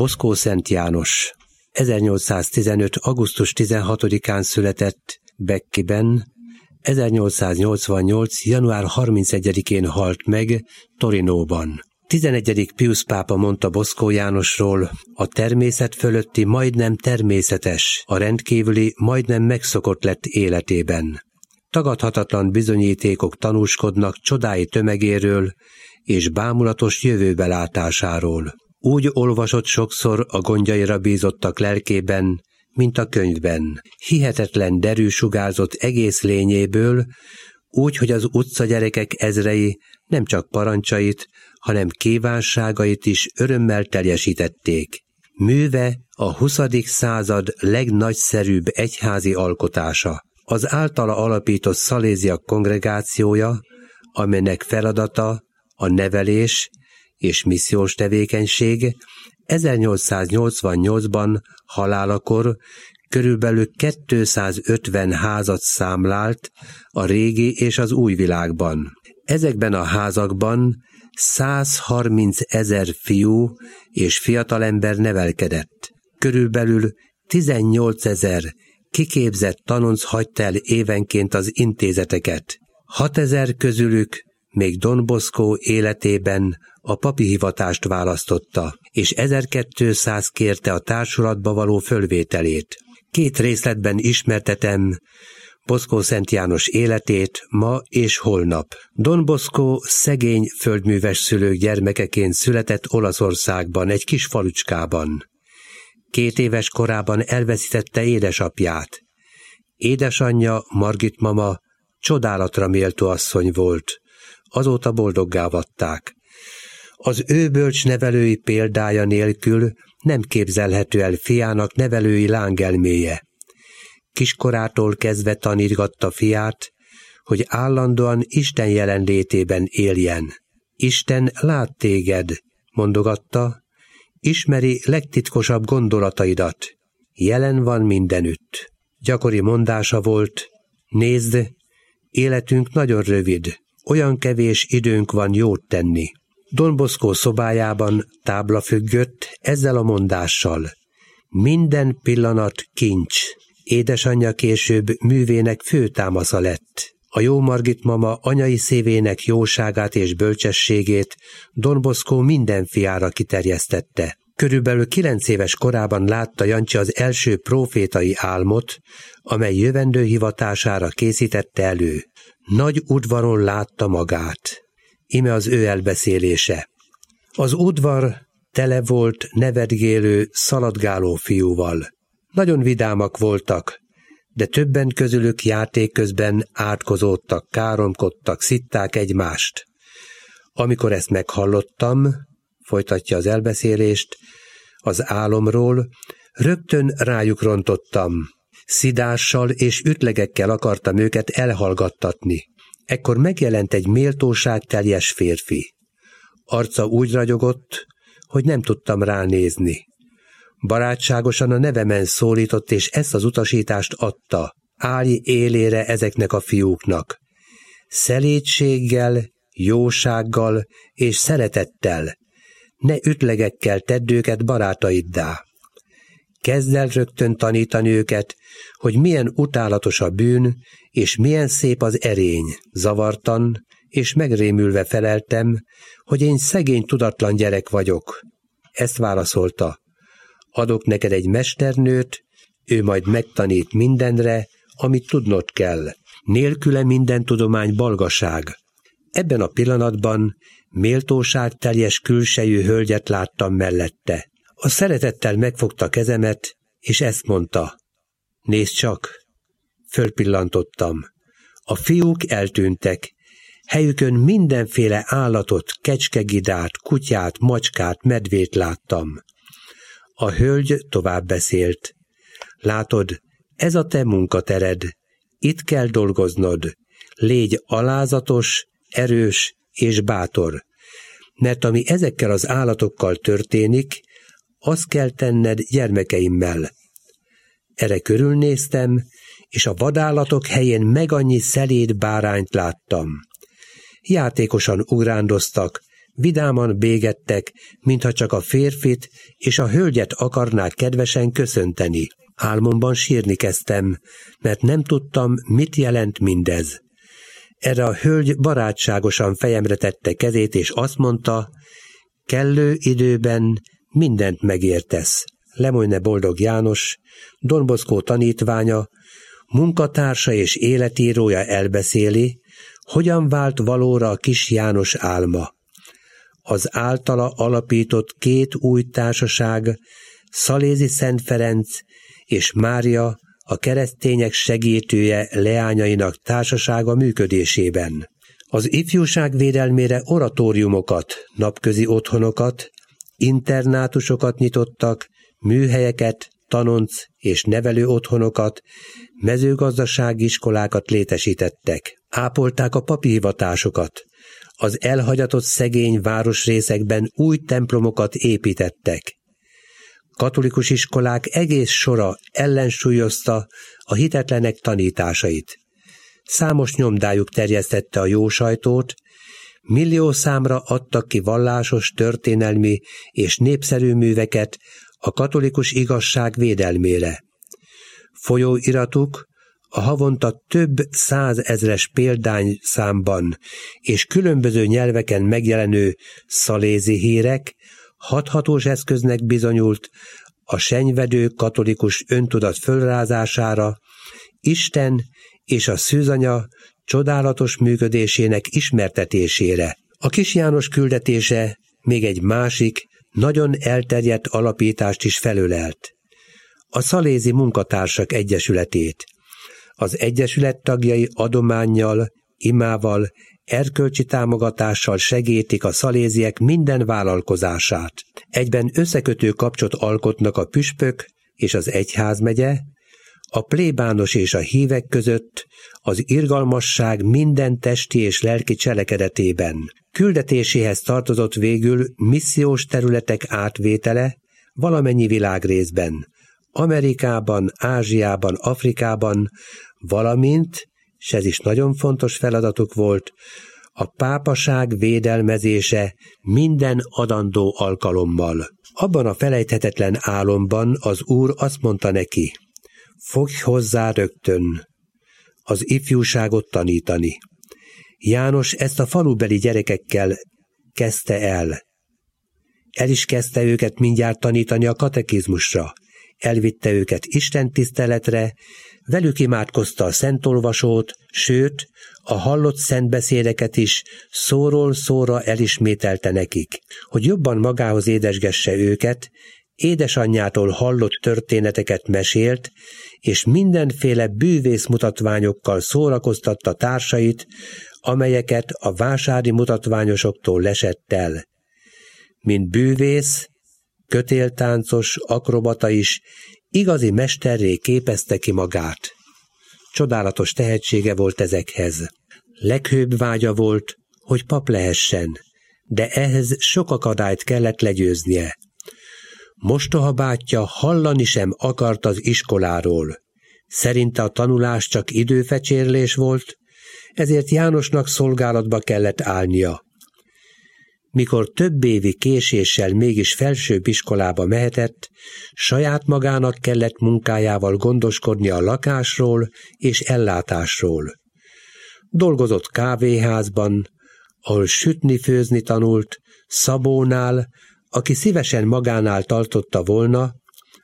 Boszkó Szent János 1815. augusztus 16-án született Beckyben, 1888. január 31-én halt meg Torinóban. 11. Piusz pápa mondta Boszkó Jánosról: a természet fölötti majdnem természetes, a rendkívüli majdnem megszokott lett életében. Tagadhatatlan bizonyítékok tanúskodnak csodái tömegéről és bámulatos jövőbelátásáról. Úgy olvasott sokszor a gondjaira bízottak lelkében, mint a könyvben. Hihetetlen derű sugárzott egész lényéből, úgy, hogy az utcagyerekek ezrei nem csak parancsait, hanem kívánságait is örömmel teljesítették. Műve a 20. század legnagyszerűbb egyházi alkotása. Az általa alapított szaléziak kongregációja, amelynek feladata a nevelés és missziós tevékenység, 1888-ban halálakor körülbelül 250 házat számlált a régi és az új világban. Ezekben a házakban 130 000 fiú és fiatalember nevelkedett. Körülbelül 18 000 kiképzett tanonc hagyta el évenként az intézeteket. 6 000 közülük még Don Bosco életében a papi hivatást választotta, és 1200 kérte a társulatba való fölvételét. 2 részletben ismertetem Boszkó Szent János életét ma és holnap. Don Bosco szegény földműves szülők gyermekeként született Olaszországban, egy kis falucskában. 2 éves korában elveszítette édesapját. Édesanyja, Margit mama csodálatra méltó asszony volt. Azóta boldoggá vatták. Az ő bölcs nevelői példája nélkül nem képzelhető el fiának nevelői lángelméje. Kiskorától kezdve tanítgatta fiát, hogy állandóan Isten jelenlétében éljen. Isten lát téged, mondogatta, ismeri legtitkosabb gondolataidat, jelen van mindenütt. Gyakori mondása volt: nézd, életünk nagyon rövid, olyan kevés időnk van jót tenni. Don Bosco szobájában tábla függött ezzel a mondással: minden pillanat kincs. Édesanyja később művének főtámasza lett. A jó Margit mama anyai szívének jóságát és bölcsességét Don Bosco minden fiára kiterjesztette. Körülbelül 9 éves korában látta Jancsi az első prófétai álmot, amely jövendő hivatására készítette elő. Nagy udvaron látta magát. Ime az ő elbeszélése. Az udvar tele volt nevetgélő, szaladgáló fiúval. Nagyon vidámak voltak, de többen közülük játék közben átkozódtak, káromkodtak, szitták egymást. Amikor ezt meghallottam, folytatja az elbeszélést, az álomról, rögtön rájuk rontottam. Szidással és ütlegekkel akartam őket elhallgattatni. Ekkor megjelent egy méltóságteljes férfi. Arca úgy ragyogott, hogy nem tudtam ránézni. Barátságosan a nevemen szólított, és ezt az utasítást adta: állj élére ezeknek a fiúknak. Szelédséggel, jósággal és szeretettel, ne ütlegekkel tedd őket barátaiddá. Kezd el rögtön tanítani őket, hogy milyen utálatos a bűn, és milyen szép az erény. Zavartan és megrémülve feleltem, hogy én szegény, tudatlan gyerek vagyok. Ezt válaszolta: adok neked egy mesternőt, ő majd megtanít mindenre, amit tudnod kell. Nélküle minden tudomány balgaság. Ebben a pillanatban méltóságteljes külsejű hölgyet láttam mellette. A szeretettel megfogta kezemet, és ezt mondta: nézd csak! Fölpillantottam. A fiúk eltűntek. Helyükön mindenféle állatot, kecskegidát, kutyát, macskát, medvét láttam. A hölgy tovább beszélt: látod, ez a te munkatered. Itt kell dolgoznod. Légy alázatos, erős és bátor. Mert ami ezekkel az állatokkal történik, azt kell tenned gyermekeimmel. Erre körülnéztem, és a vadállatok helyén meg annyi szeléd bárányt láttam. Játékosan ugrándoztak, Vidáman bégettek, mintha csak a férfit és a hölgyet akarnák kedvesen köszönteni. Álmomban sírni kezdtem, mert nem tudtam, mit jelent mindez. Erre a hölgy barátságosan fejemre tette kezét, és azt mondta, kellő időben mindent megértesz. Lemoyne Boldog János, Don Bosco tanítványa, munkatársa és életírója elbeszéli, hogyan vált valóra a kis János álma. Az általa alapított 2 új társaság, Szalézi Szent Ferenc és Mária, a keresztények segítője leányainak társasága működésében. Az ifjúság védelmére oratóriumokat, napközi otthonokat, internátusokat nyitottak, műhelyeket, tanonc és nevelő otthonokat, mezőgazdasági iskolákat létesítettek. Ápolták a papi hivatásokat. Az elhagyatott szegény városrészekben új templomokat építettek. Katolikus iskolák egész sora ellensúlyozta a hitetlenek tanításait. Számos nyomdájuk terjesztette a jó sajtót, millió számra adtak ki vallásos, történelmi és népszerű műveket a katolikus igazság védelmére. Folyóiratuk a havonta több 100 000 példányszámban és különböző nyelveken megjelenő szalézi hírek hathatós eszköznek bizonyult a senyvedő katolikus öntudat fölrázására, Isten és a szűzanya csodálatos működésének ismertetésére. A kis János küldetése még egy másik, nagyon elterjedt alapítást is felölelt. A Szalézi Munkatársak Egyesületét. Az egyesület tagjai adománnyal, imával, erkölcsi támogatással segítik a szaléziek minden vállalkozását. Egyben összekötő kapcsot alkotnak a püspök és az egyházmegye, a plébános és a hívek között, az irgalmasság minden testi és lelki cselekedetében. Küldetéséhez tartozott végül missziós területek átvétele valamennyi világrészben, Amerikában, Ázsiában, Afrikában, valamint, és ez is nagyon fontos feladatuk volt, a pápaság védelmezése minden adandó alkalommal. Abban a felejthetetlen álomban az Úr azt mondta neki, fogj hozzá rögtön az ifjúságot tanítani. János ezt a falubeli gyerekekkel kezdte el. El is kezdte őket mindjárt tanítani a katekizmusra. Elvitte őket istentiszteletre, velük imádkozta a szentolvasót, sőt, a hallott szentbeszédeket is szóról szóra elismételte nekik. Hogy jobban magához édesgesse őket, édesanyjától hallott történeteket mesélt, és mindenféle bűvész mutatványokkal szórakoztatta társait, amelyeket a vásári mutatványosoktól lesett el. Mint bűvész, kötéltáncos, akrobata is igazi mesterré képezte ki magát. Csodálatos tehetsége volt ezekhez. Leghőbb vágya volt, hogy pap lehessen, de ehhez sok akadályt kellett legyőznie. Mostoha bátyja hallani sem akart az iskoláról. Szerinte a tanulás csak időfecsérlés volt, ezért Jánosnak szolgálatba kellett állnia. Mikor több évi késéssel mégis felsőbb iskolába mehetett, saját magának kellett munkájával gondoskodni a lakásról és ellátásról. Dolgozott kávéházban, ahol sütni-főzni tanult, Szabónál, aki szívesen magánál tartotta volna,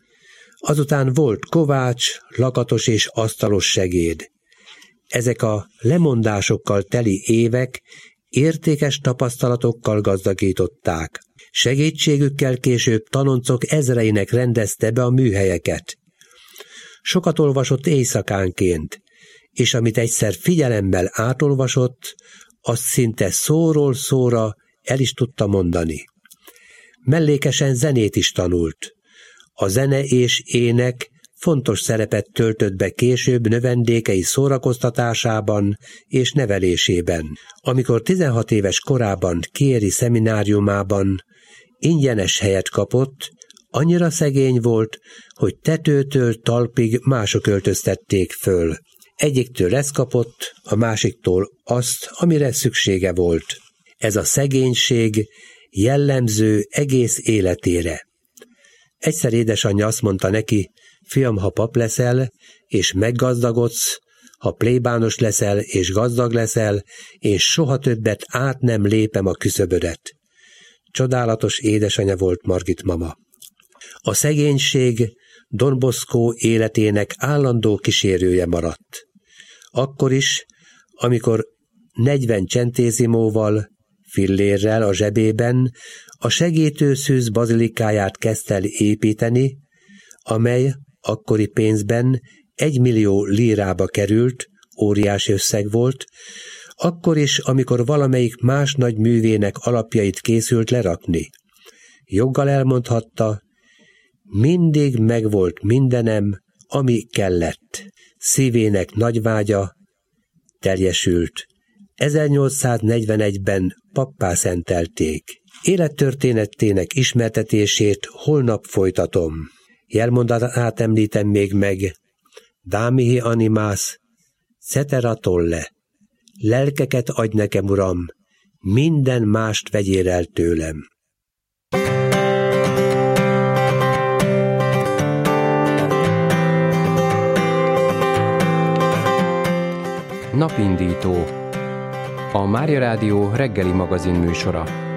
azután volt kovács, lakatos és asztalos segéd. Ezek a lemondásokkal teli évek értékes tapasztalatokkal gazdagították. Segítségükkel később tanoncok ezreinek rendezte be a műhelyeket. Sokat olvasott éjszakánként, és amit egyszer figyelemmel átolvasott, azt szinte szóról szóra el is tudta mondani. Mellékesen zenét is tanult. A zene és ének fontos szerepet töltött be később növendékei szórakoztatásában és nevelésében. Amikor 16 éves korában Chieri szemináriumában ingyenes helyet kapott, annyira szegény volt, hogy tetőtől talpig mások öltöztették föl. Egyiktől ezt kapott, a másiktól azt, amire szüksége volt. Ez a szegénység jellemző egész életére. Egyszer édesanyja azt mondta neki, fiam, ha pap leszel, és meggazdagodsz, ha plébános leszel, és gazdag leszel, és soha többet át nem lépem a küszöbödet. Csodálatos édesanyja volt Margit mama. A szegénység Don Bosco életének állandó kísérője maradt. Akkor is, amikor 40 centésimóval, fillérrel a zsebében a segítő szűz bazilikáját kezdte el építeni, amely akkori pénzben 1 millió lírába került, óriási összeg volt, akkor is, amikor valamelyik más nagy művének alapjait készült lerakni. Joggal elmondhatta, mindig megvolt mindenem, ami kellett. Szívének nagy vágya teljesült. 1841-ben pappá szentelték. Élettörténetének ismertetését holnap folytatom. Jelmondatát említem még meg. Damihi animás, cetera tolle. Lelkeket adj nekem, Uram, minden mást vegyél el tőlem. Napindító. A Mária Rádió reggeli magazin műsora.